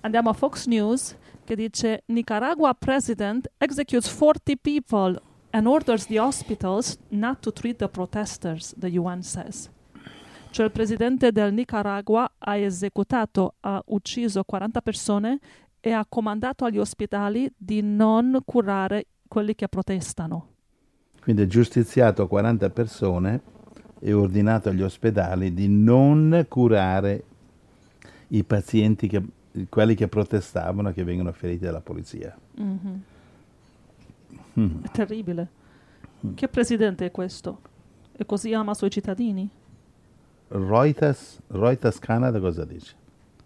Andiamo a Fox News che dice Nicaragua president executes 40 people and orders the hospitals not to treat the protesters, the UN says. Cioè il presidente del Nicaragua ha ucciso 40 persone e ha comandato agli ospedali di non curare quelli che protestano. Quindi ha giustiziato 40 persone e ordinato agli ospedali di non curare i pazienti, quelli che protestavano, che vengono feriti dalla polizia. È terribile. Che presidente è questo? E così ama i suoi cittadini? Reuters Canada cosa dice?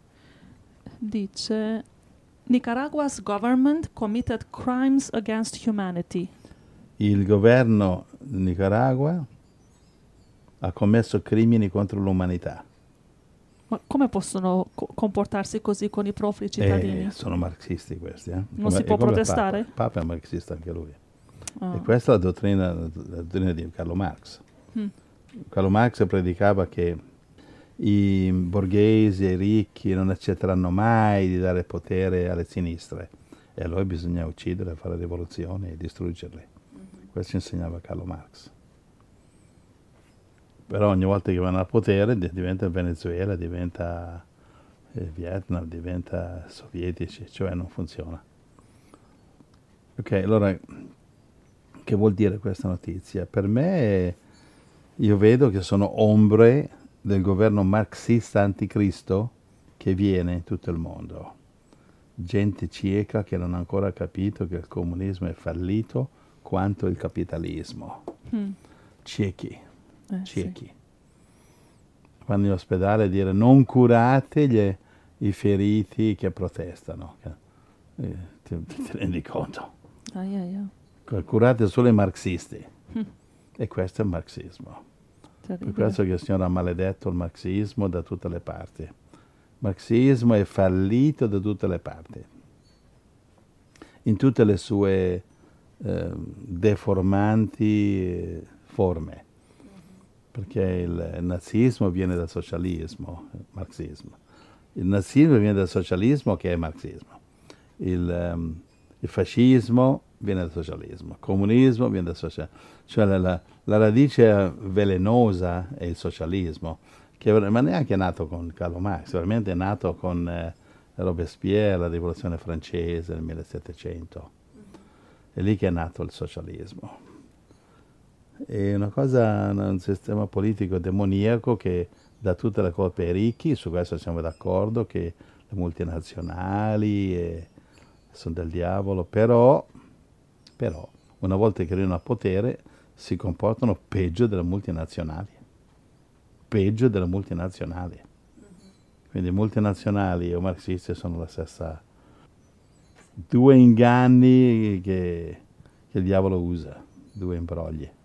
Dice Nicaragua's government committed crimes against humanity. Il governo di Nicaragua ha commesso crimini contro l'umanità. Ma come possono comportarsi così con i propri cittadini? Sono marxisti questi. Non si può protestare? Il Papa è marxista anche lui. Ah. E questa è la dottrina di Carlo Marx. Carlo Marx predicava che i borghesi e i ricchi non accetteranno mai di dare potere alle sinistre e allora bisogna uccidere, fare rivoluzioni e distruggerli. Questo insegnava Carlo Marx. Però ogni volta che vanno al potere diventa il Venezuela, diventa il Vietnam, diventa sovietici, cioè non funziona. Ok, allora che vuol dire questa notizia? Per me io vedo che sono ombre del governo marxista anticristo che viene in tutto il mondo. Gente cieca che non ha ancora capito che il comunismo è fallito quanto il capitalismo. Ciechi. Ciechi. Sì. Vanno in ospedale a dire non curate i feriti che protestano. Ti rendi conto? Curate solo i marxisti. E questo è il marxismo. Terribile. Per questo che il Signore ha maledetto il marxismo da tutte le parti. Il marxismo è fallito da tutte le parti. In tutte le sue deformanti forme. Perché il nazismo viene dal socialismo, il marxismo. Il nazismo viene dal socialismo che è marxismo. Il fascismo viene dal socialismo, il comunismo viene dal socialismo. Cioè la radice velenosa è il socialismo, ma neanche è nato con Carlo Marx, veramente è nato con Robespierre, la rivoluzione francese nel 1700. È lì che è nato il socialismo. È un sistema politico demoniaco che dà tutte le colpe ai ricchi, su questo siamo d'accordo, che le multinazionali sono del diavolo, però, una volta che arrivano al potere, si comportano peggio delle multinazionali. Peggio delle multinazionali. Quindi multinazionali e marxisti sono la stessa. Due inganni che il diavolo usa, due imbrogli.